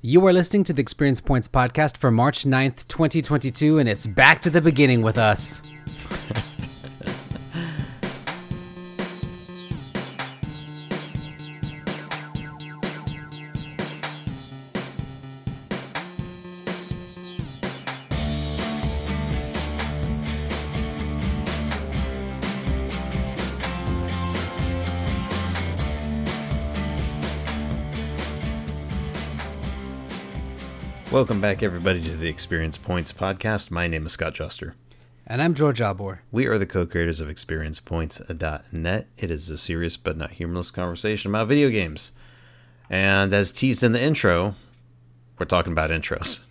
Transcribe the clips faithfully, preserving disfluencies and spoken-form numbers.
You are listening to the Experience Points podcast for March ninth, twenty twenty-two, and it's back to the beginning with us. Welcome back, everybody, to the Experience Points podcast. My name is Scott Juster. And I'm George Albor. We are the co-creators of Experience Points dot net. It is a serious but not humorless conversation about video games. And as teased in the intro, we're talking about intros.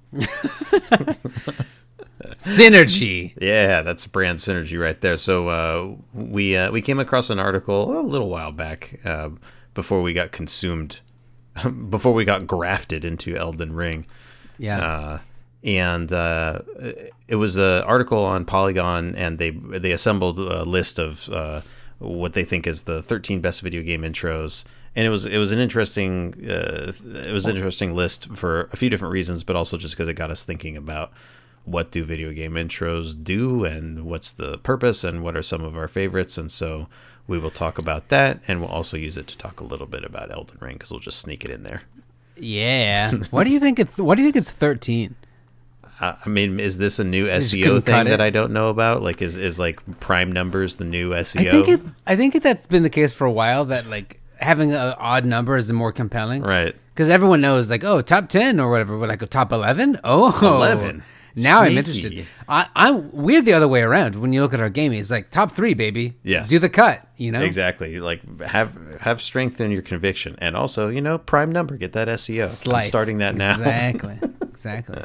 Synergy. Yeah, that's brand synergy right there. So uh, we uh, we came across an article a little while back uh, before we got consumed, before we got grafted into Elden Ring. Yeah. Uh, and uh, it was an article on Polygon, and they they assembled a list of uh, what they think is the thirteen best video game intros. And it was it was an interesting uh, it was an interesting list for a few different reasons, but also just because it got us thinking about what do video game intros do, and what's the purpose, and what are some of our favorites. And so we will talk about that, and we'll also use it to talk a little bit about Elden Ring, because we'll just sneak it in there. Yeah. What do you think it's what do you think it's thirteen? Uh, I mean, is this a new S E O thing that I don't know about? Like, is is like prime numbers the new S E O? I think it I think that's been the case for a while, that like having an odd number is more compelling. Right. Because everyone knows, like, oh, top ten or whatever, but like a top eleven? Oh, eleven. Now Sneaky. I'm interested. I, I'm we're the other way around. When you look at our gaming, it's like top three, baby. Yes. Do the cut, you know? Exactly. Like, have have strength in your conviction. And also, you know, prime number, get that S E O. Slice. I'm starting that now. Exactly. Exactly.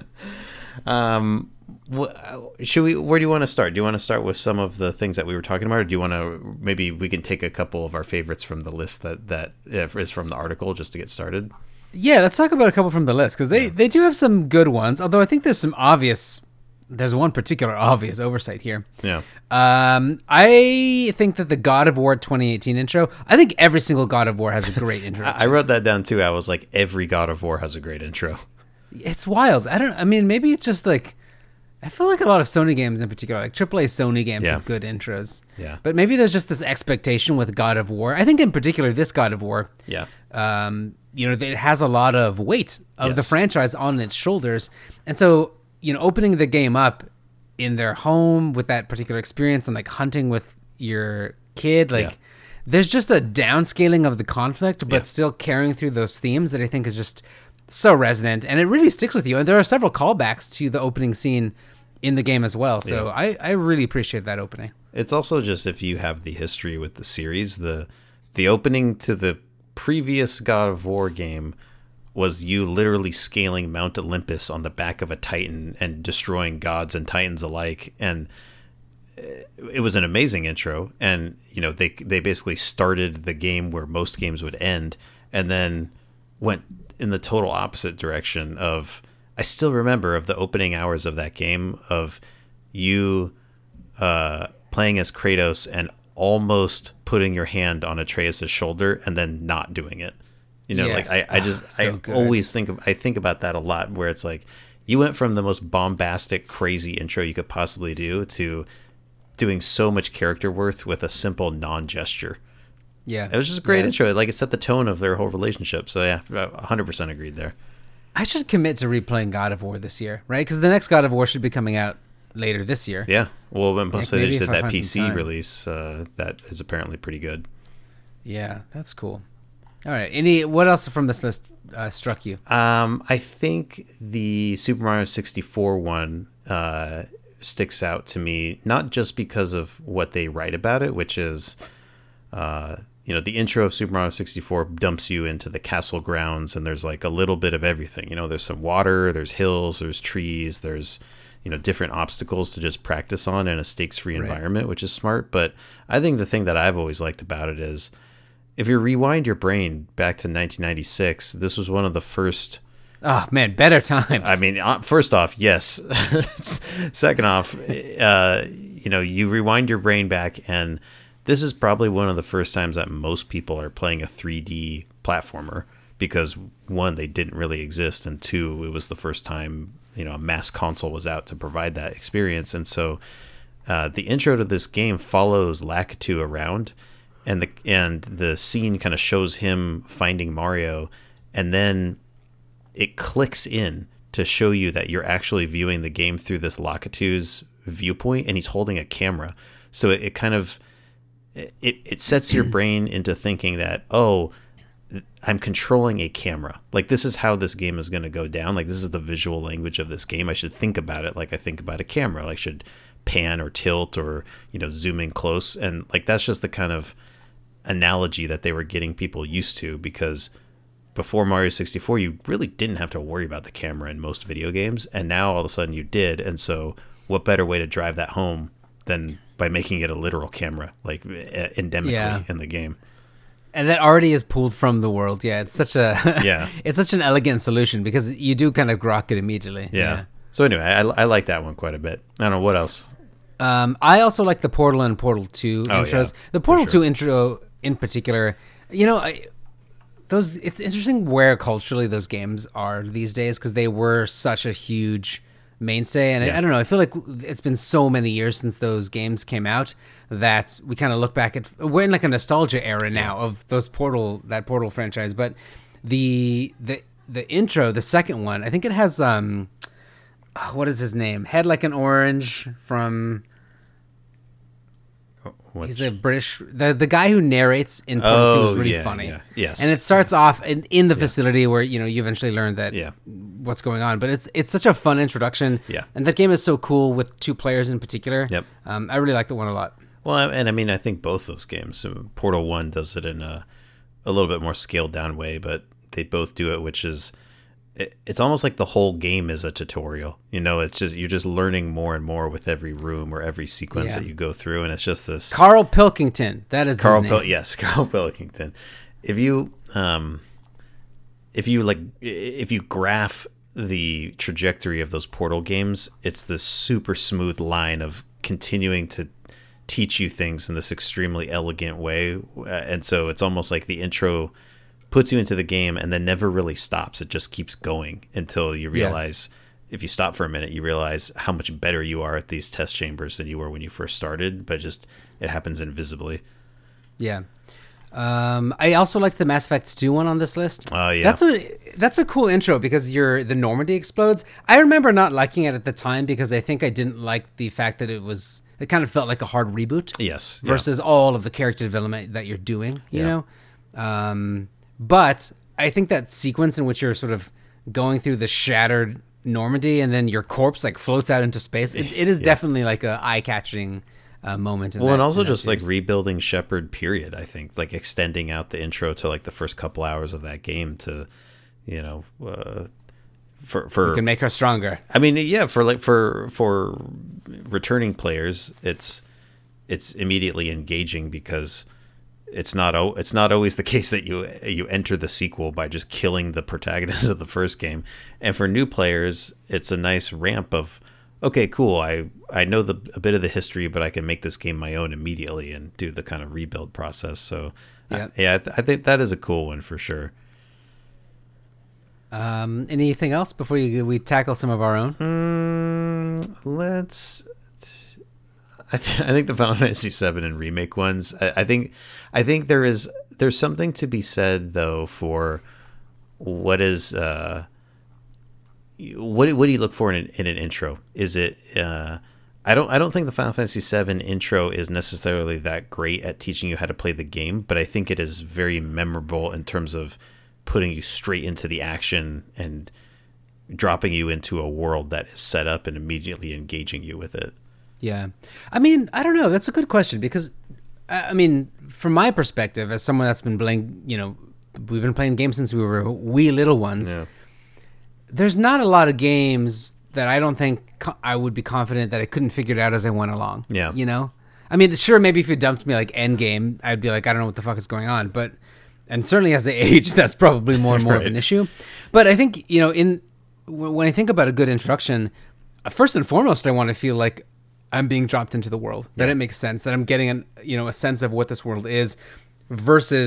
um, wh- should we, where do you want to start? Do you want to start with some of the things that we were talking about? Or do you want to, maybe we can take a couple of our favorites from the list that, that is from the article just to get started? Yeah, let's talk about a couple from the list, because they, yeah. they do have some good ones, although I think there's some obvious, there's one particular obvious oversight here. Yeah. Um, I think that the God of War twenty eighteen intro, I think every single God of War has a great intro. I wrote that down too. I was like, every God of War has a great intro. It's wild. I don't, I mean, maybe it's just like, I feel like a lot of Sony games in particular, like triple A Sony games yeah. have good intros. Yeah. But maybe there's just this expectation with God of War. I think in particular, this God of War. Yeah. Um, you know, it has a lot of weight of yes. the franchise on its shoulders. And so, you know, opening the game up in their home with that particular experience and like hunting with your kid, like yeah. there's just a downscaling of the conflict, but yeah. still carrying through those themes that I think is just so resonant, and it really sticks with you. And there are several callbacks to the opening scene in the game as well. So yeah. I, I really appreciate that opening. It's also just, if you have the history with the series, the the opening to the previous God of War game was you literally scaling Mount Olympus on the back of a Titan and destroying gods and Titans alike. And it was an amazing intro. And, you know, they they basically started the game where most games would end, and then went in the total opposite direction of, I still remember of the opening hours of that game of you uh, playing as Kratos and almost putting your hand on Atreus' shoulder and then not doing it. You know, yes. like I, I just, oh, so I good. always think of, I think about that a lot, where it's like you went from the most bombastic, crazy intro you could possibly do to doing so much character worth with a simple non-gesture. Yeah. It was just a great yeah. intro. Like, it set the tone of their whole relationship. So yeah, one hundred percent agreed there. I should commit to replaying God of War this year, right? Because the next God of War should be coming out later this year. Yeah. Well, when plus they just did that P C time. release, uh, that is apparently pretty good. Yeah, that's cool. All right. Any what else from this list uh, struck you? Um, I think the Super Mario sixty-four one uh, sticks out to me, not just because of what they write about it, which is, uh, you know, the intro of Super Mario sixty-four dumps you into the castle grounds, and there's like a little bit of everything. You know, there's some water, there's hills, there's trees, there's, you know, different obstacles to just practice on in a stakes-free right. environment, which is smart. But I think the thing that I've always liked about it is, if you rewind your brain back to nineteen ninety-six, this was one of the first... Oh, man, better times. I mean, first off, yes. Second off, uh, you know, you rewind your brain back, and this is probably one of the first times that most people are playing a three D platformer, because one, they didn't really exist, and two, it was the first time, you know, a mass console was out to provide that experience. And so uh, the intro to this game follows Lakitu around, and the and the scene kind of shows him finding Mario, and then it clicks in to show you that you're actually viewing the game through this Lakitu's viewpoint, and he's holding a camera. So it, it kind of it, it sets your brain into thinking that, oh, I'm controlling a camera. Like, this is how this game is going to go down. Like, this is the visual language of this game. I should think about it like I think about a camera. Like, I should pan or tilt or, you know, zoom in close. And like, that's just the kind of analogy that they were getting people used to, because before Mario sixty-four, you really didn't have to worry about the camera in most video games. And now all of a sudden you did. And so what better way to drive that home than by making it a literal camera, like endemically yeah. in the game. And that already is pulled from the world. Yeah, it's such a yeah, it's such an elegant solution, because you do kind of grok it immediately. Yeah. yeah. So anyway, I, I like that one quite a bit. I don't know what else. Um, I also like the Portal and Portal two oh, intros. Yeah, the Portal sure. two intro in particular, you know, I, those it's interesting where culturally those games are these days, because they were such a huge mainstay, and yeah. I, I don't know, I feel like it's been so many years since those games came out that we kind of look back at, we're in like a nostalgia era now yeah. of those Portal, that Portal franchise. But the the the intro, the second one, I think it has um what is his name, Head Like an Orange from What's... he's a British, the the guy who narrates in Portal oh, two is really yeah, funny. Yeah. Yes. And it starts off in, in the facility yeah. where, you know, you eventually learn that yeah. what's going on. But it's it's such a fun introduction. Yeah. And that game is so cool with two players in particular. Yep. Um, I really like the one a lot. Well, and I mean, I think both those games, Portal one does it in a a little bit more scaled down way, but they both do it, which is, it, it's almost like the whole game is a tutorial. You know, it's just, you're just learning more and more with every room or every sequence yeah. that you go through, and it's just this. Carl Pilkington, that is Carl his name. Pil- yes, Carl Pilkington. If you, um, if you like, if you graph the trajectory of those Portal games, it's this super smooth line of continuing to teach you things in this extremely elegant way, uh, and so it's almost like the intro puts you into the game and then never really stops. It just keeps going until you realize, yeah. if you stop for a minute, you realize how much better you are at these test chambers than you were when you first started, but just it happens invisibly. Yeah. Um, I also like the Mass Effect two one on this list. Oh, yeah. That's a that's a cool intro, because you're the Normandy explodes. I remember not liking it at the time because I think I didn't like the fact that it was, it kind of felt like a hard reboot. Yes. Versus yeah. all of the character development that you're doing, you yeah. know? Um, but I think that sequence in which you're sort of going through the shattered Normandy and then your corpse like floats out into space, it, it is yeah. definitely like a eye-catching uh, moment. In well, that, and also in just series. like rebuilding Shepard, period, I think. Like extending out the intro to like the first couple hours of that game to, you know, uh, for for you can make her stronger. I mean, yeah, for like for for returning players, it's it's immediately engaging because it's not it's not always the case that you you enter the sequel by just killing the protagonist of the first game. And for new players, it's a nice ramp of, okay, cool, I I know the a bit of the history, but I can make this game my own immediately and do the kind of rebuild process. So yeah, I, yeah, I, th- I think that is a cool one for sure. Um, anything else before you, we tackle some of our own? Mm, let's. I, th- I think the Final Fantasy seven and remake ones. I, I think, I think there is there's something to be said though for what is uh, what what do you look for in an, in an intro? Is it uh, I don't I don't think the Final Fantasy seven intro is necessarily that great at teaching you how to play the game, but I think it is very memorable in terms of putting you straight into the action and dropping you into a world that is set up and immediately engaging you with it. Yeah. I mean, I don't know. That's a good question because, I mean, from my perspective, as someone that's been playing, you know, we've been playing games since we were wee little ones, yeah. There's not a lot of games that I don't think co- I would be confident that I couldn't figure it out as I went along. Yeah. You know? I mean, sure, maybe if you dumped me like Endgame, I'd be like, I don't know what the fuck is going on. But, and certainly as I age, that's probably more and more right. of an issue. But I think, you know, in when I think about a good introduction, first and foremost, I want to feel like I'm being dropped into the world, that yeah. it makes sense, that I'm getting an, you know, a sense of what this world is versus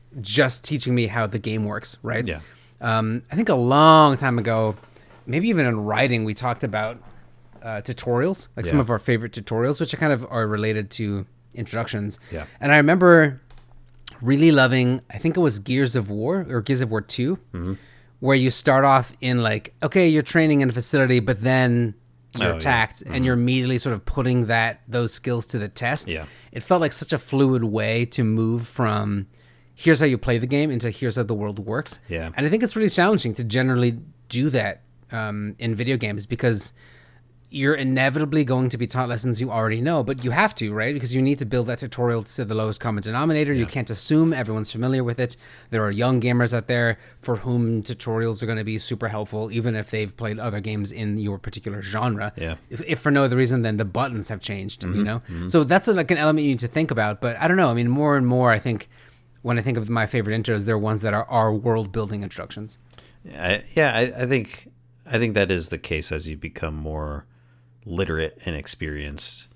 just teaching me how the game works, right? Yeah. Um, I think a long time ago, maybe even in writing, we talked about uh, tutorials, like some Yeah. of our favorite tutorials, which are kind of are related to introductions. Yeah. And I remember really loving, I think it was Gears of War or Gears of War two, Mm-hmm. where you start off in like, okay, you're training in a facility, but then you're Oh, yeah. attacked and you're immediately sort of putting that those skills to the test. Yeah. It felt like such a fluid way to move from here's how you play the game into here's how the world works. Yeah. And I think it's really challenging to generally do that um, in video games because you're inevitably going to be taught lessons you already know, but you have to, right? Because you need to build that tutorial to the lowest common denominator. You can't assume everyone's familiar with it. There are young gamers out there for whom tutorials are going to be super helpful, even if they've played other games in your particular genre. Yeah. If, if for no other reason than the buttons have changed, you know? So that's like an element you need to think about. But I don't know. I mean, more and more, I think when I think of my favorite intros, they're ones that are, are world building introductions. I, yeah, I, I think I think that is the case as you become more literate and experienced.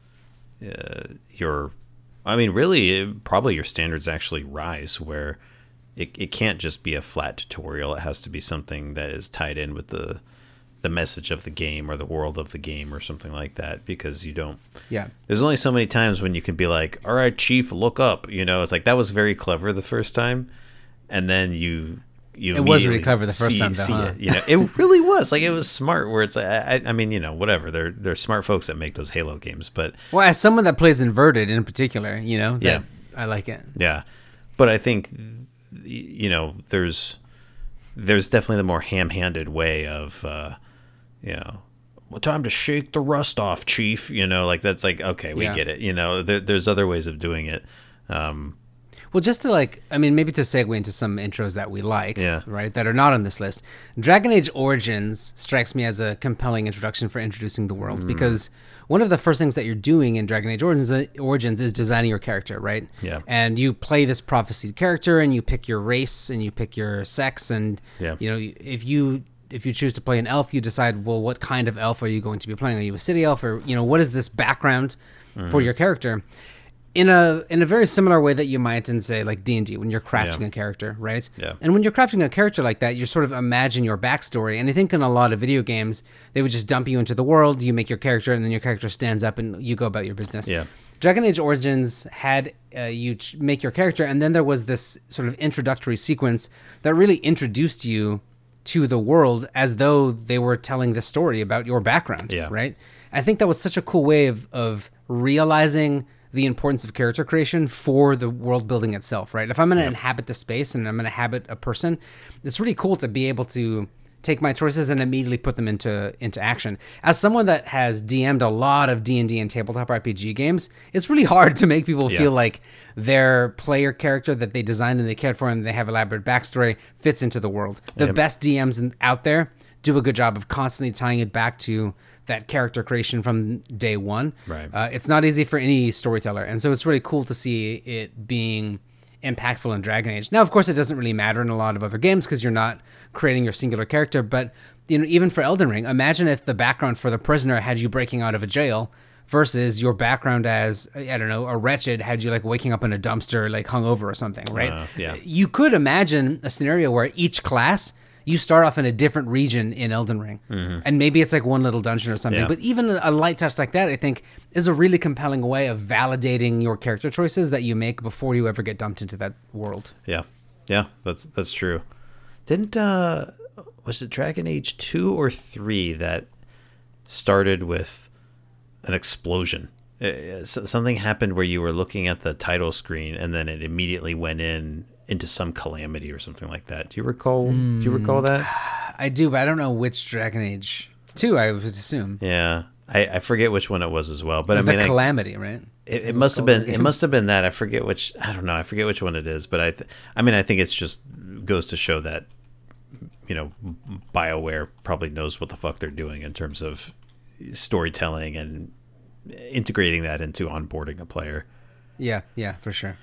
Uh, your, I mean, really, it, probably your standards actually rise where it, it can't just be a flat tutorial. It has to be something that is tied in with the the message of the game or the world of the game or something like that, because you don't. Yeah. There's only so many times when you can be like, all right, chief, look up. You know, it's like that was very clever the first time. And then you. You It was really immediately clever the first see, time, though, see huh? it, you know, it really was like it was smart. Where it's, I, I mean, you know, whatever. They're they're smart folks that make those Halo games, but Well, as someone that plays inverted in particular, you know, that, Yeah. I like it. yeah. But I think, you know, there's there's definitely the more ham-handed way of, uh, you know, well, time to shake the rust off, Chief. You know, like that's like okay, we Yeah. get it. You know, there, there's other ways of doing it. Um, Well, just to like, I mean, maybe to segue into some intros that we like, Yeah. right, that are not on this list. Dragon Age Origins strikes me as a compelling introduction for introducing the world because one of the first things that you're doing in Dragon Age Origins, uh, Origins is designing your character, right? Yeah. And you play this prophesied character, and you pick your race, and you pick your sex, and Yeah. you know, if you if you choose to play an elf, you decide, well, what kind of elf are you going to be playing? Are you a city elf, or you know, what is this background for your character? In a in a very similar way that you might in say like D and D when you're crafting Yeah. a character, right? Yeah. And when you're crafting a character like that, you sort of imagine your backstory. And I think in a lot of video games, they would just dump you into the world, you make your character, and then your character stands up and you go about your business. Yeah. Dragon Age Origins had uh, you ch- make your character, and then there was this sort of introductory sequence that really introduced you to the world as though they were telling the story about your background. Yeah. Right. I think that was such a cool way of of realizing the importance of character creation for the world building itself, right? If I'm going to inhabit the space and I'm going to inhabit a person, it's really cool to be able to take my choices and immediately put them into into action. As someone that has D M'd a lot of D and D and tabletop R P G games, it's really hard to make people Yeah. feel like their player character that they designed and they cared for and they have elaborate backstory fits into the world. The Yep. best D Ms in, out there do a good job of constantly tying it back to that character creation from day one. Right. Uh, it's not easy for any storyteller, and so it's really cool to see it being impactful in Dragon Age. Now, of course, it doesn't really matter in a lot of other games because you're not creating your singular character. But you know, even for Elden Ring, imagine if the background for the prisoner had you breaking out of a jail versus your background as, I don't know, a wretched had you like waking up in a dumpster, like hungover or something, right? Uh, yeah. You could imagine a scenario where each class you start off in a different region in Elden Ring, and maybe it's like one little dungeon or something. Yeah. But even a, a light touch like that, I think, is a really compelling way of validating your character choices that you make before you ever get dumped into that world. Yeah, yeah, that's that's true. Didn't uh, was it Dragon Age two or three that started with an explosion? Uh, s- something happened where you were looking at the title screen and then it immediately went in into some calamity or something like that. Do you recall? Do you recall that? I do, but I don't know which Dragon Age two. I would assume Yeah, I, I forget which one it was as well. But I the mean, I, calamity, right? It, it was must have called been. the It game. must have been that. I forget which. I don't know. I forget which one it is. But I. Th- I mean, I think it's just goes to show that, you know, BioWare probably knows what the fuck they're doing in terms of storytelling and integrating that into onboarding a player. Yeah, yeah, for sure.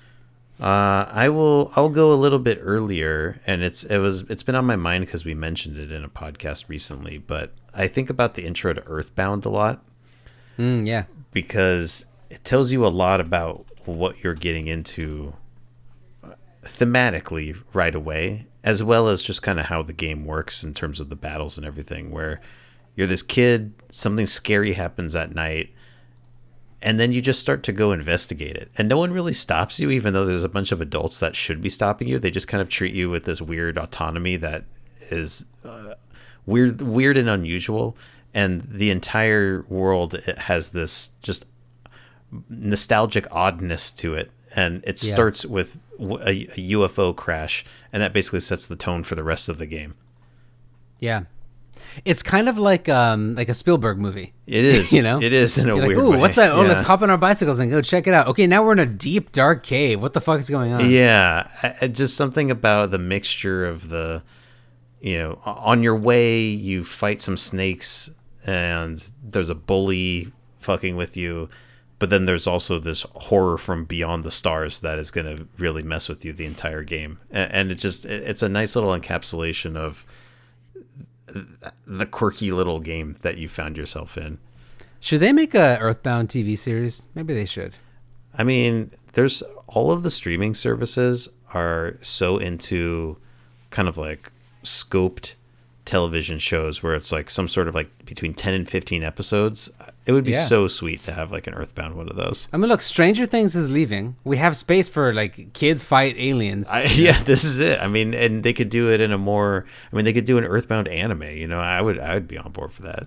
Uh, I will. I'll go a little bit earlier, and it's it was it's been on my mind because we mentioned it in a podcast recently. But I think about the intro to Earthbound a lot. Mm, yeah, Because it tells you a lot about what you're getting into thematically right away, as well as just kind of how the game works in terms of the battles and everything, where you're this kid, something scary happens at night, and then you just start to go investigate it. And no one really stops you, even though there's a bunch of adults that should be stopping you. They just kind of treat you with this weird autonomy that is uh, weird, weird and unusual. And the entire world has this just nostalgic oddness to it. And it Yeah. starts with a, a U F O crash, and that basically sets the tone for the rest of the game. Yeah. It's kind of like um like a Spielberg movie. It is, You know? it is in a You're like, weird ooh, way. what's that? Oh, Yeah. let's hop on our bicycles and go check it out. Okay, now we're in a deep, dark cave. What the fuck is going on? Yeah, I- I- just something about the mixture of the, you know, on your way you fight some snakes and there's a bully fucking with you, but then there's also this horror from beyond the stars that is going to really mess with you the entire game. A- And it just, it- it's a nice little encapsulation of the quirky little game that you found yourself in. Should they make a Earthbound T V series? Maybe they should. I mean, there's all of the streaming services are so into kind of like scoped television shows where it's like some sort of like between ten and fifteen episodes. It would be Yeah. so sweet to have like an Earthbound one of those. I mean, look, Stranger Things is leaving. We have space for like kids fight aliens. I, yeah, this is it. I mean, and they could do it in a more, I mean, they could do an Earthbound anime, you know, I would, I would be on board for that.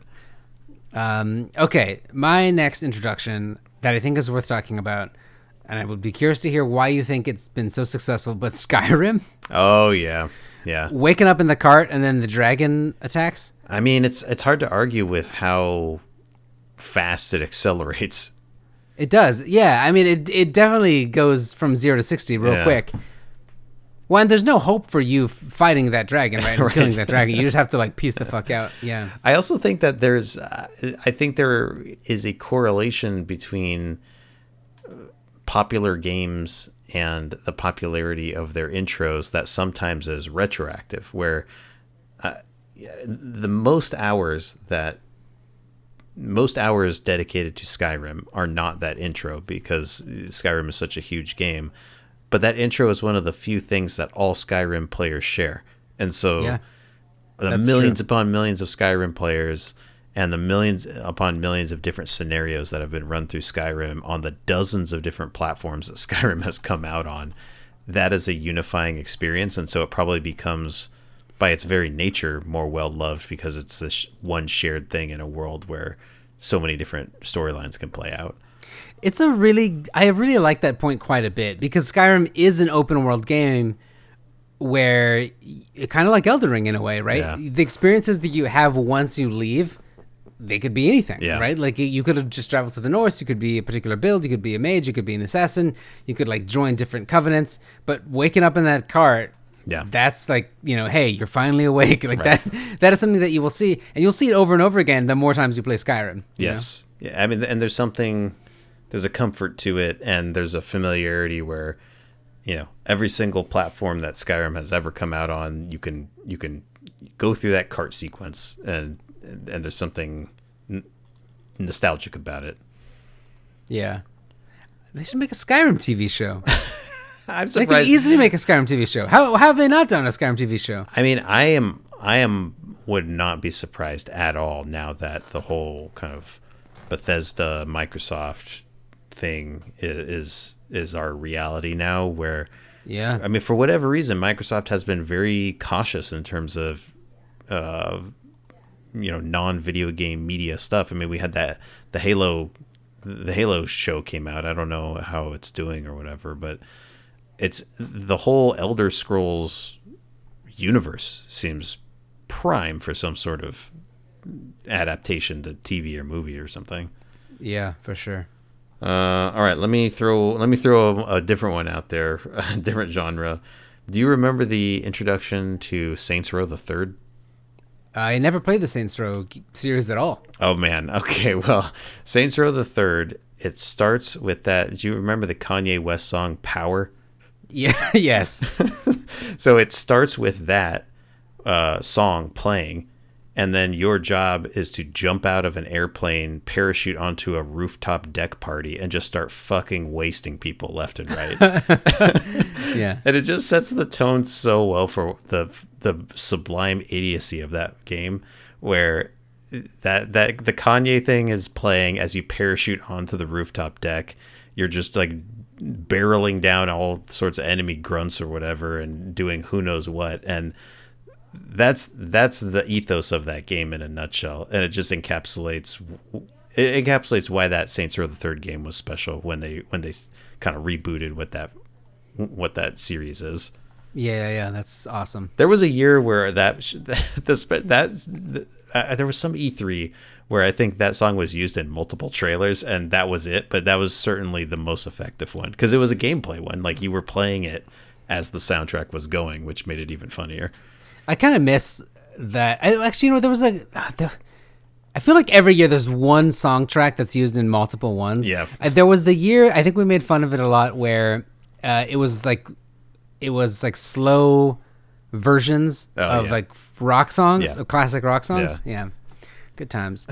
Um, okay, my next introduction that I think is worth talking about, and I would be curious to hear why you think it's been so successful, but Skyrim, Oh yeah. Yeah. waking up in the cart and then the dragon attacks. I mean, it's, it's hard to argue with how fast it accelerates. It does. Yeah, I mean, it it definitely goes from zero to sixty real Yeah. quick. Well, and there's no hope for you f- fighting that dragon, right? And Right. killing that dragon. You just have to like piece the fuck out. Yeah. I also think that there's, uh, I think there is a correlation between uh, popular games and the popularity of their intros that sometimes is retroactive, where uh, the most hours that most hours dedicated to Skyrim are not that intro, because Skyrim is such a huge game. But that intro is one of the few things that all Skyrim players share. And so Yeah. the That's millions true. upon millions of Skyrim players and the millions upon millions of different scenarios that have been run through Skyrim on the dozens of different platforms that Skyrim has come out on, that is a unifying experience. And so it probably becomes, by its very nature, more well-loved because it's this one shared thing in a world where so many different storylines can play out. It's a really, I really like that point quite a bit, because Skyrim is an open world game where, kind of like Elden Ring in a way, right? Yeah. The experiences that you have once you leave, they could be anything, Yeah. right? Like you could have just traveled to the north, you could be a particular build, you could be a mage, you could be an assassin, you could like join different covenants, but waking up in that cart, Yeah. that's like, you know, hey, you're finally awake. Like Right. that, that is something that you will see, and you'll see it over and over again the more times you play Skyrim. you know? Yes. Yeah, I mean, and there's something, there's a comfort to it, and there's a familiarity where, you know, every single platform that Skyrim has ever come out on, you can you can go through that cart sequence, and and there's something n- nostalgic about it. Yeah. They should make a Skyrim T V show. I'm They could surprised. easily make a Skyrim T V show. How, how have they not done a Skyrim T V show? I mean, I am I am would not be surprised at all now that the whole kind of Bethesda Microsoft thing is is, is our reality now, where Yeah. I mean, for whatever reason, Microsoft has been very cautious in terms of, uh, you know, non-video game media stuff. I mean, we had that the Halo, the Halo show came out. I don't know how it's doing or whatever, but it's the whole Elder Scrolls universe seems prime for some sort of adaptation to T V or movie or something. Yeah, for sure. Uh, all right, let me throw let me throw a, a different one out there, a different genre. Do you remember the introduction to Saints Row the Third? I never played the Saints Row g- series at all. Oh man, okay. Well, Saints Row the Third. It starts with that. Do you remember the Kanye West song "Power"? Yeah, yes. So it starts with that uh, song playing, and then your job is to jump out of an airplane, parachute onto a rooftop deck party, and just start fucking wasting people left and right. Yeah. And it just sets the tone so well for the the sublime idiocy of that game, where that that the Kanye thing is playing as you parachute onto the rooftop deck. You're just like barreling down all sorts of enemy grunts or whatever and doing who knows what, and that's that's the ethos of that game in a nutshell, and it just encapsulates it encapsulates why that Saints Row the Third game was special when they when they kind of rebooted what that what that series is. Yeah, yeah, that's awesome. There was a year where that that, that uh, there was some E three where I think that song was used in multiple trailers, and that was it. But that was certainly the most effective one because it was a gameplay one. Like you were playing it as the soundtrack was going, which made it even funnier. I kind of miss that. I, actually, you know, there was like, uh, there, I feel like every year there's one song track that's used in multiple ones. Yeah. Uh, there was the year, I think we made fun of it a lot, where uh, it was like, it was like slow versions oh, of yeah. like rock songs, Yeah. of classic rock songs. Yeah. yeah. Good times.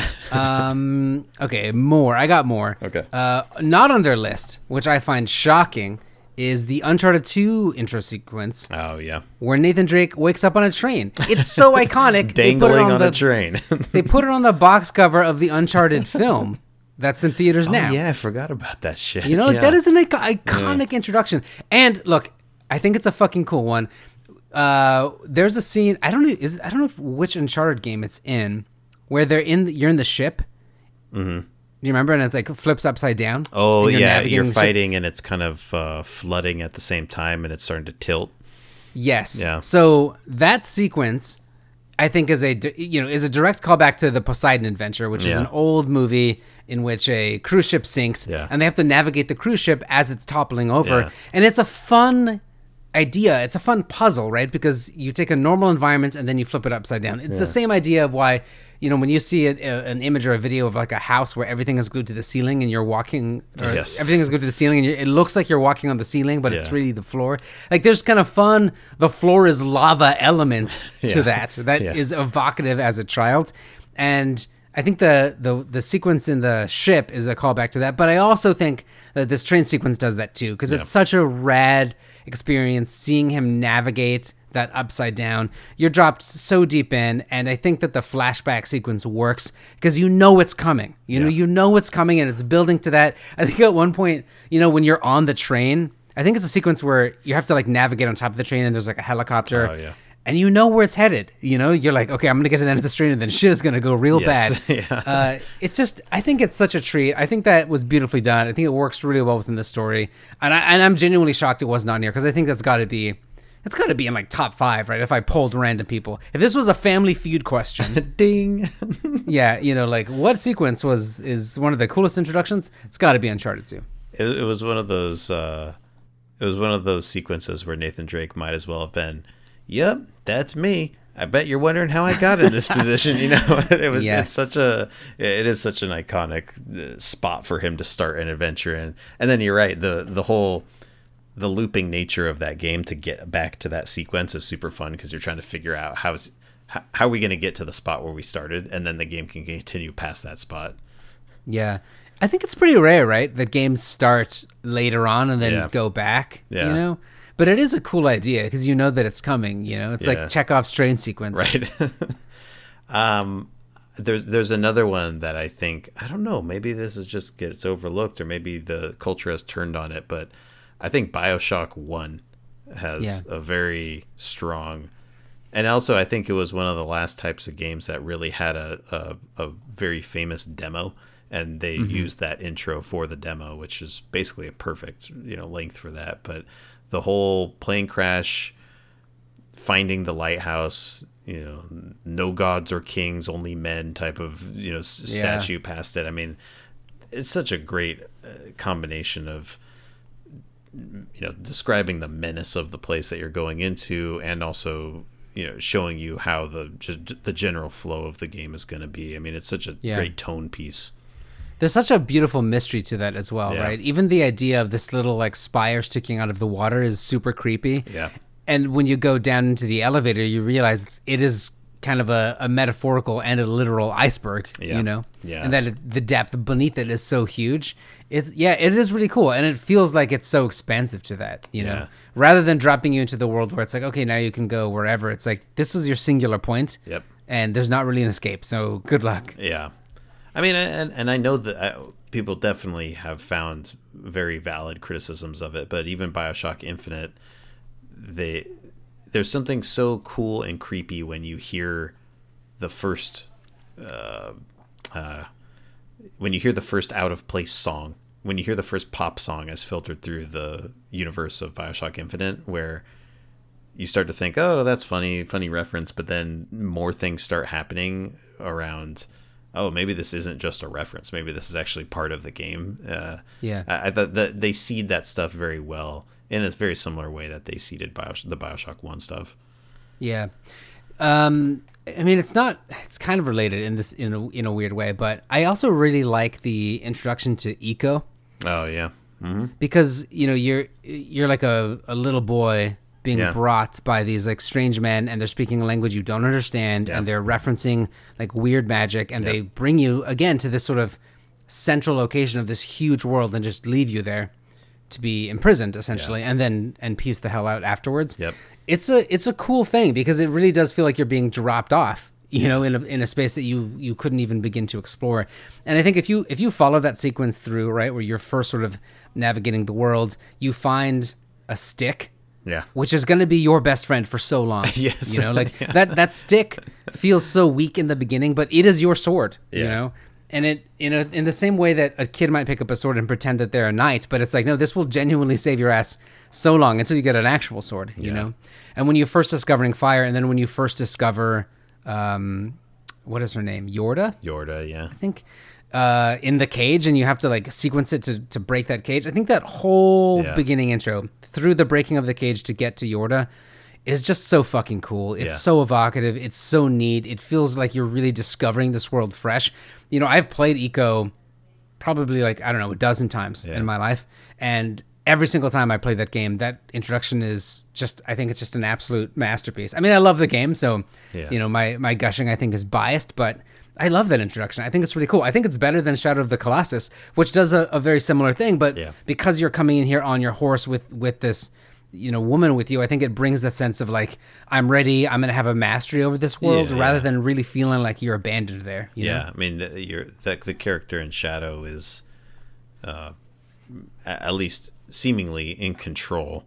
um, okay, more. I got more. Okay. Uh, not on their list, which I find shocking, is the Uncharted two intro sequence. Oh, yeah. Where Nathan Drake wakes up on a train. It's so iconic. Dangling they put it on, on the, a train. They put it on the box cover of the Uncharted film that's in theaters oh, now. yeah, I forgot about that shit. You know, like, yeah. that is an iconic yeah. introduction. And look, I think it's a fucking cool one. Uh, there's a scene, I don't know, is I don't know if, which Uncharted game it's in, where they're in, the, you're in the ship. Mm-hmm. Do you remember? And it's like flips upside down. Oh, you're yeah. You're fighting ship. and it's kind of uh, flooding at the same time and it's starting to tilt. Yes. Yeah. So that sequence, I think, is a you know is a direct callback to the Poseidon Adventure, which yeah. is an old movie in which a cruise ship sinks, yeah. and they have to navigate the cruise ship as it's toppling over. Yeah. And it's a fun idea. It's a fun puzzle, right? Because you take a normal environment and then you flip it upside down. It's yeah. the same idea of why, you know, when you see a, a, an image or a video of like a house where everything is glued to the ceiling and you're walking, or yes. everything is glued to the ceiling and you're, it looks like you're walking on the ceiling, but yeah. it's really the floor. Like there's kind of fun, the floor is lava elements to yeah. that. That yeah. is evocative as a child. And I think the, the, the sequence in the ship is a callback to that. But I also think that this train sequence does that too, because yeah. it's such a rad experience seeing him navigate that upside down. You're dropped so deep in, and I think that the flashback sequence works because you know it's coming. You yeah. know, you know it's coming, and it's building to that. I think at one point, you know, when you're on the train, I think it's a sequence where you have to like navigate on top of the train, and there's like a helicopter. Oh, yeah. And you know where it's headed. You know, you're like, okay, I'm going to get to the end of the train and then shit is going to go real yes. bad. yeah. uh, it's just, I think it's such a treat. I think that was beautifully done. I think it works really well within the story. And, I, and I'm genuinely shocked it wasn't on here because I think that's got to be, it's got to be in like top five, right? If I polled random people. If this was a Family Feud question. Ding. yeah, you know, like what sequence was is one of the coolest introductions? It's got to be Uncharted two. It, it was one of those, uh, it was one of those sequences where Nathan Drake might as well have been, yep, that's me. I bet you're wondering how I got in this position. You know, it was yes. it's such a it is such an iconic spot for him to start an adventure in. And then you're right, the the whole the looping nature of that game to get back to that sequence is super fun because you're trying to figure out how's how, how are we going to get to the spot where we started, and then the game can continue past that spot. Yeah. I think it's pretty rare, right? That games start later on and then yeah. go back, yeah. you know? But it is a cool idea because you know that it's coming, you know? It's yeah. like Chekhov's train sequence. Right. um, there's there's another one that I think, I don't know, maybe this is just gets overlooked or maybe the culture has turned on it, but I think BioShock one has yeah. a very strong, and also I think it was one of the last types of games that really had a, a, a very famous demo, and they mm-hmm. used that intro for the demo, which is basically a perfect, you know, length for that. But the whole plane crash, finding the lighthouse, you know, no gods or kings, only men type of, you know, yeah. statue past it. I mean, it's such a great uh, combination of, you know, describing the menace of the place that you're going into and also, you know, showing you how the just the general flow of the game is going to be. I mean, it's such a yeah. great tone piece. There's such a beautiful mystery to that as well, yeah. right? Even the idea of this little like spire sticking out of the water is super creepy. Yeah. And when you go down into the elevator, you realize it is kind of a, a metaphorical and a literal iceberg, Yeah. you know, Yeah. and that it, the depth beneath it is so huge. It's yeah, it is really cool, and it feels like it's so expansive to that, you know, Yeah. rather than dropping you into the world where it's like, okay, now you can go wherever. It's like this was your singular point, Yep. and there's not really an escape. So good luck. Yeah, I mean, and and I know that I, people definitely have found very valid criticisms of it, but even BioShock Infinite, they there's something so cool and creepy when you hear the first, uh, uh, when you hear the first out of place song, when you hear the first pop song as filtered through the universe of BioShock Infinite, where you start to think, oh, that's funny, funny reference, but then more things start happening around, oh, maybe this isn't just a reference. Maybe this is actually part of the game. Uh, Yeah. I, I thought that they seed that stuff very well in a very similar way that they seeded Bios- the BioShock one stuff. Yeah. Um, I mean, it's not, it's kind of related in this, in a, in a weird way, but I also really like the introduction to Eco Oh, yeah. Mm-hmm. because, you know, you're, you're like a, a little boy being Yeah. brought by these like strange men, and they're speaking a language you don't understand, Yeah. and they're referencing like weird magic, and Yep. they bring you again to this sort of central location of this huge world and just leave you there to be imprisoned essentially, and then and piece the hell out afterwards. Yep. It's a it's a cool thing because it really does feel like you're being dropped off, you know, in a in a space that you you couldn't even begin to explore. And I think if you if you follow that sequence through, right, where you're first sort of navigating the world, you find a stick, Yeah. which is going to be your best friend for so long. Yes. You know, like that that stick feels so weak in the beginning, but it is your sword, you Yeah. know? And it in a in the same way that a kid might pick up a sword and pretend that they're a knight, but it's like, no, this will genuinely save your ass so long until you get an actual sword, you Yeah. know? And when you're first discovering fire, and then when you first discover um what is her name? Yorda? Yorda, yeah. I think uh in the cage, and you have to like sequence it to, to break that cage. I think that whole Yeah. beginning intro through the breaking of the cage to get to Yorda is just so fucking cool. It's Yeah. so evocative. It's so neat. It feels like you're really discovering this world fresh. You know, I've played Eco probably like, I don't know, a dozen times Yeah. in my life. And every single time I play that game, that introduction is just, I think it's just an absolute masterpiece. I mean, I love the game, so, Yeah. you know, my, my gushing, I think, is biased, but I love that introduction. I think it's really cool. I think it's better than Shadow of the Colossus, which does a, a very similar thing, but Yeah. because you're coming in here on your horse with, with this, you know, woman with you, I think it brings the sense of like, I'm ready, I'm going to have a mastery over this world, Yeah, rather yeah. than really feeling like you're abandoned there. You Yeah, know? I mean, the, you're, the, the character in Shadow is, uh, a- at least seemingly in control.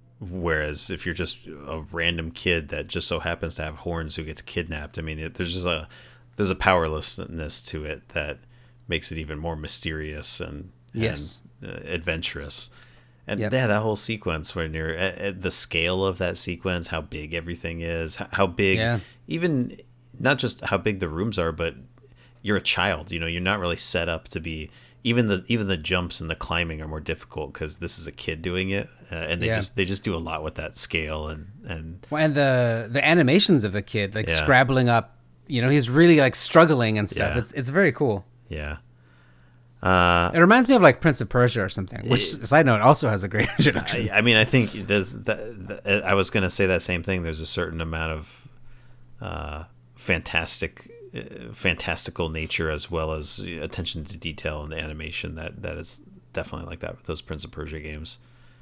Whereas if you're just a random kid that just so happens to have horns who gets kidnapped, I mean, it, there's just a there's a powerlessness to it that makes it even more mysterious and, Yes. and uh, adventurous. And Yep. yeah, that whole sequence when you're at, at the scale of that sequence, how big everything is, h- how big, Yeah. even not just how big the rooms are, but you're a child. You know, you're not really set up to be. Even the even the jumps and the climbing are more difficult because this is a kid doing it, uh, and they Yeah. just they just do a lot with that scale and and Well, and the the animations of the kid, like Yeah. scrabbling up, you know, he's really like struggling and stuff. Yeah. It's it's very cool. yeah. Uh, It reminds me of like Prince of Persia or something, which, side note, also has a great introduction. I, I mean, I think there's that, that. I was gonna say that same thing. There's a certain amount of uh, fantastic, uh, fantastical nature as well as attention to detail in the animation that that is definitely like that with those Prince of Persia games.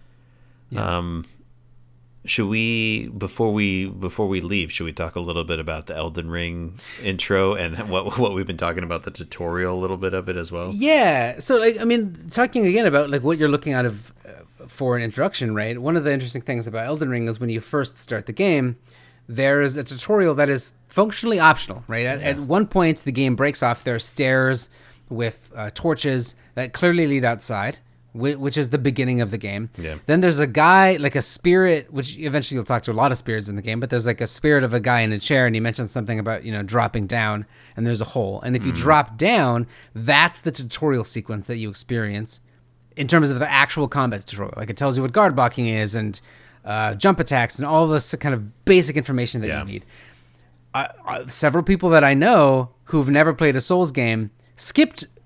Yeah. Um, should we before we before we leave? Should we talk a little bit about the Elden Ring intro and what what we've been talking about, the tutorial, a little bit of it as well? Yeah. So, like, I mean, talking again about like what you're looking out of uh, for an introduction, right? One of the interesting things about Elden Ring is when you first start the game, there's a tutorial that is functionally optional, right? At, at one point, the game breaks off. There are stairs with uh, torches that clearly lead outside, whi- which is the beginning of the game. Yeah. Then there's a guy, like a spirit, which eventually you'll talk to a lot of spirits in the game, but there's like a spirit of a guy in a chair, and he mentions something about, you know, dropping down, and there's a hole. And if you drop down, that's the tutorial sequence that you experience in terms of the actual combat tutorial. Like, it tells you what guard blocking is and uh, jump attacks and all this kind of basic information that Yeah. you need. Uh, uh, several people that I know who've never played a Souls game skipped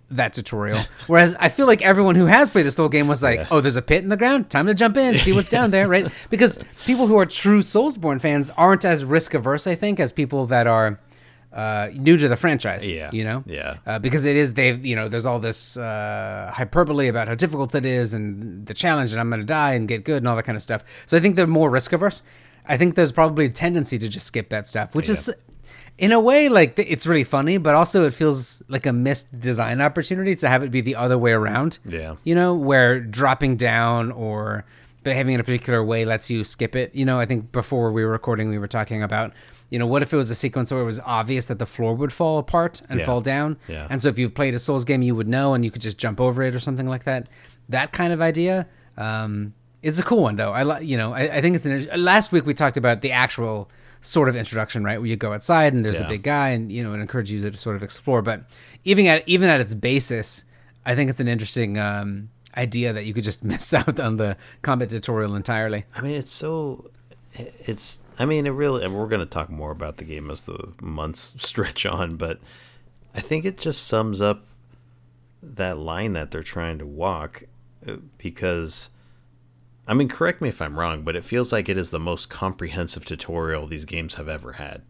that tutorial. Whereas I feel like everyone who has played a Soul game was like, yeah. oh, there's a pit in the ground, time to jump in, see what's down there, right? Because people who are true Soulsborne fans aren't as risk averse, I think, as people that are uh, new to the franchise. Yeah, you know, yeah, uh, because it is they, you know, there's all this uh, hyperbole about how difficult it is and the challenge, and I'm going to die and get good and all that kind of stuff. So I think they're more risk averse. I think there's probably a tendency to just skip that stuff, which yeah. is. In a way, like it's really funny, but also it feels like a missed design opportunity to have it be the other way around. Yeah. You know, where dropping down or behaving in a particular way lets you skip it. You know, I think before we were recording, we were talking about, you know, what if it was a sequence where it was obvious that the floor would fall apart and yeah. fall down? Yeah. And so if you've played a Souls game, you would know and you could just jump over it or something like that. That kind of idea. Um, it's a cool one, though. I li- you know, I, I think it's an. Last week we talked about the actual sort of introduction, right, where you go outside and there's yeah. a big guy and, you know, it encourages you to sort of explore. But even at even at its basis, I think it's an interesting um, idea that you could just miss out on the combat tutorial entirely. I mean, it's so it's I mean, it really, and we're going to talk more about the game as the months stretch on, but I think it just sums up that line that they're trying to walk, because I mean, correct me if I'm wrong, but it feels like it is the most comprehensive tutorial these games have ever had.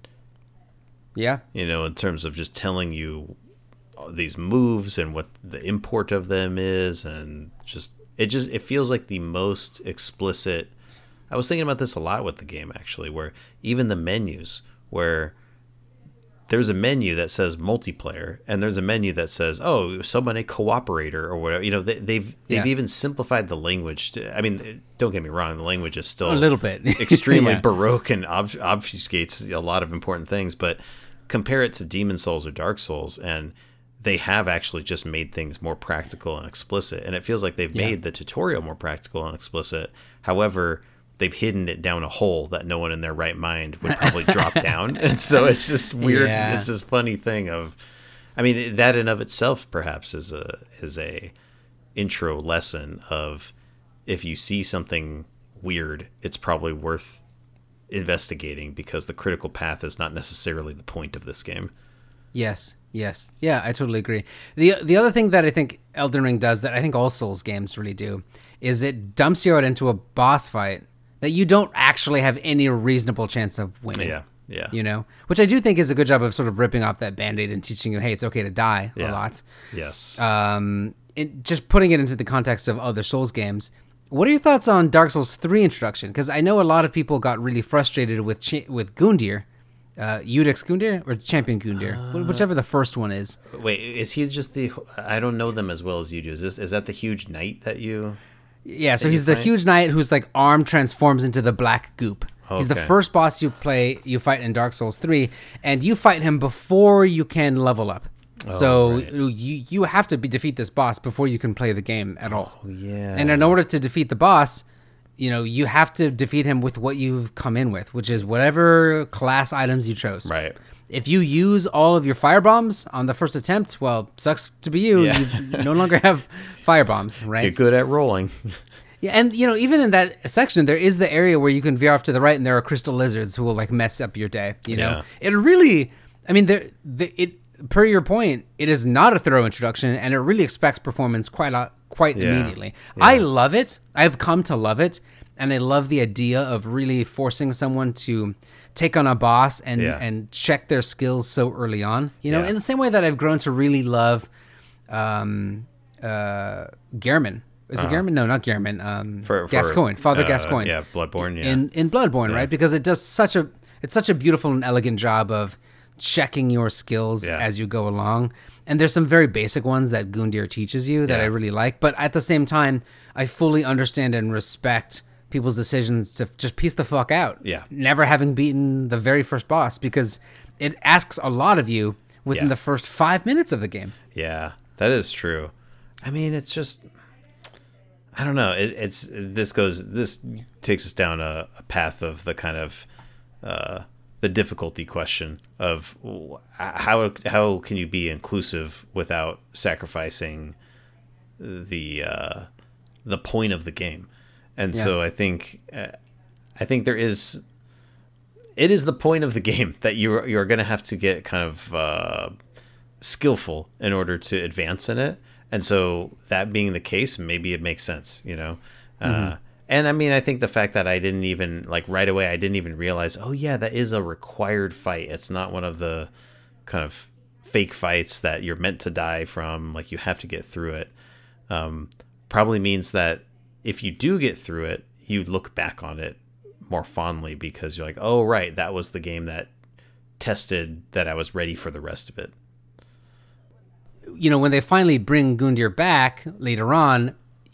Yeah. You know, in terms of just telling you these moves and what the import of them is, and just it just it feels like the most explicit. I was thinking about this a lot with the game, actually, where even the menus, where there's a menu that says multiplayer, and there's a menu that says, "Oh, summon a cooperator" or whatever. You know, they, they've they've yeah. even simplified the language. To, I mean, don't get me wrong, the language is still a little bit extremely yeah. baroque and ob- obfuscates a lot of important things. But compare it to Demon Souls or Dark Souls, and they have actually just made things more practical and explicit. And it feels like they've yeah. made the tutorial more practical and explicit. However, they've hidden it down a hole that no one in their right mind would probably drop down. And so it's this weird, yeah. it's this funny thing of, I mean, that in of itself perhaps is a, is a intro lesson of, if you see something weird, it's probably worth investigating, because the critical path is not necessarily the point of this game. Yes. Yes. Yeah, I totally agree. The the other thing that I think Elden Ring does that I think all Souls games really do is it dumps you out into a boss fight that you don't actually have any reasonable chance of winning. Yeah, yeah. You know, which I do think is a good job of sort of ripping off that Band-Aid and teaching you, hey, it's okay to die yeah. a lot. Yes. Um, it, just putting it into the context of other Souls games. What are your thoughts on Dark Souls three introduction? Because I know a lot of people got really frustrated with Ch- with Gundyr, uh, Iudex Gundyr or Champion Gundyr, uh, whichever the first one is. Wait, is he just the? I don't know them as well as you do. Is this is that the huge knight that you? Yeah, so he's the fight? huge knight whose like arm transforms into the black goop. Okay. He's the first boss you play, you fight in Dark Souls three, and you fight him before you can level up. Oh, so right. you you have to be, defeat this boss before you can play the game at all. Oh, yeah. And in order to defeat the boss, you know, you have to defeat him with what you've come in with, which is whatever class items you chose. Right. If you use all of your fire bombs on the first attempt, well, sucks to be you. Yeah. You no longer have fire bombs, right? Get good at rolling. Yeah, and you know, even in that section, there is the area where you can veer off to the right, and there are crystal lizards who will like mess up your day. You know, yeah. it really, I mean, there, the, it per your point, it is not a thorough introduction, and it really expects performance quite a, quite yeah. immediately. Yeah. I love it. I've come to love it, and I love the idea of really forcing someone to take on a boss and yeah. and check their skills so early on. You know, yeah. in the same way that I've grown to really love um, uh, Gehrman. Is uh-huh. it Gehrman? No, not Gehrman. Um, for, for, Gascoigne, Father uh, Gascoigne. Yeah, Bloodborne. Yeah, in in Bloodborne, yeah. right? Because it does such a it's such a beautiful and elegant job of checking your skills yeah. as you go along. And there's some very basic ones that Gundyr teaches you that yeah. I really like. But at the same time, I fully understand and respect people's decisions to just piece the fuck out. Yeah, never having beaten the very first boss, because it asks a lot of you within yeah. the first five minutes of the game. Yeah, that is true. I mean, it's just. I don't know. It, it's this goes. This takes us down a, a path of the kind of uh, the difficulty question of how how can you be inclusive without sacrificing the uh, the point of the game. And yeah. so I think uh, I think there is it is the point of the game that you you're going to have to get kind of uh, skillful in order to advance in it. And so that being the case, maybe it makes sense, you know? Mm-hmm. Uh, and I mean, I think the fact that I didn't even, like right away, I didn't even realize, oh yeah, that is a required fight. It's not one of the kind of fake fights that you're meant to die from. Like you have to get through it. Um, probably means that if you do get through it, you look back on it more fondly because you're like, oh, right, that was the game that tested that I was ready for the rest of it. You know, when they finally bring Gundyr back later on,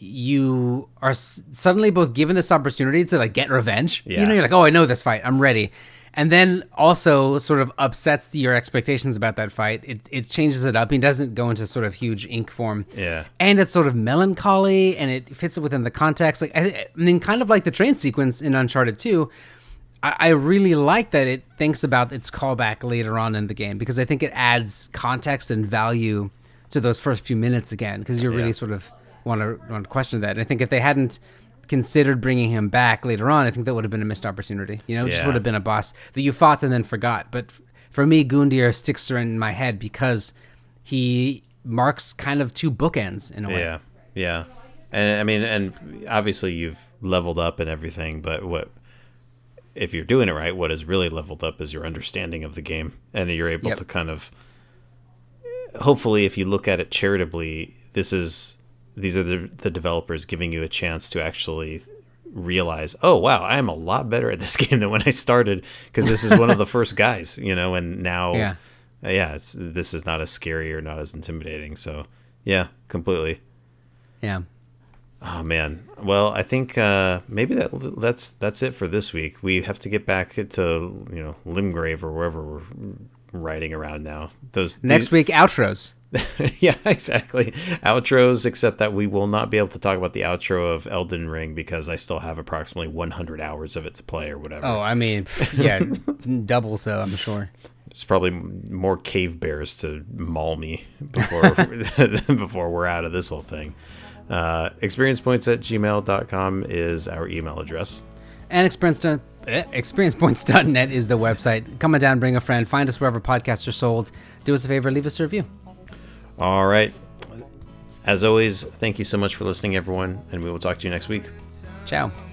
you are s- suddenly both given this opportunity to like get revenge. Yeah. You know, you're like, oh, I know this fight, I'm ready. And then also sort of upsets your expectations about that fight. It it changes it up. He doesn't go into sort of huge ink form. Yeah. And it's sort of melancholy, and it fits it within the context. Like I, I mean, kind of like the train sequence in Uncharted two. I, I really like that it thinks about its callback later on in the game because I think it adds context and value to those first few minutes again because you really yeah. sort of want to want to question that. And I think if they hadn't considered bringing him back later on, I think that would have been a missed opportunity. You know, it yeah. just would have been a boss that you fought and then forgot. But f- for me, Gundyr sticks in my head because he marks kind of two bookends in a way. Yeah, yeah. And I mean, and obviously you've leveled up and everything, but what if you're doing it right, what is really leveled up is your understanding of the game. And you're able yep. to kind of, hopefully if you look at it charitably, this is... These are the, the developers giving you a chance to actually realize, oh, wow, I am a lot better at this game than when I started because this is one of the first guys, you know, and now, yeah, uh, yeah it's this is not as scary or not as intimidating. So, yeah, completely. Yeah. Oh, man. Well, I think uh, maybe that that's that's it for this week. We have to get back to, you know, Limgrave or wherever we're riding around now. Those Next these... week, outros. Yeah, exactly. Outros, except that we will not be able to talk about the outro of Elden Ring because I still have approximately one hundred hours of it to play or whatever. Oh, I mean, yeah, double so, I'm sure. There's probably more cave bears to maul me before before we're out of this whole thing. Uh, experiencepoints at gmail dot com is our email address. And experience, eh, experiencepoints dot net is the website. Come on down, bring a friend, find us wherever podcasts are sold. Do us a favor, leave us a review. All right. As always, thank you so much for listening, everyone, and we will talk to you next week. Ciao.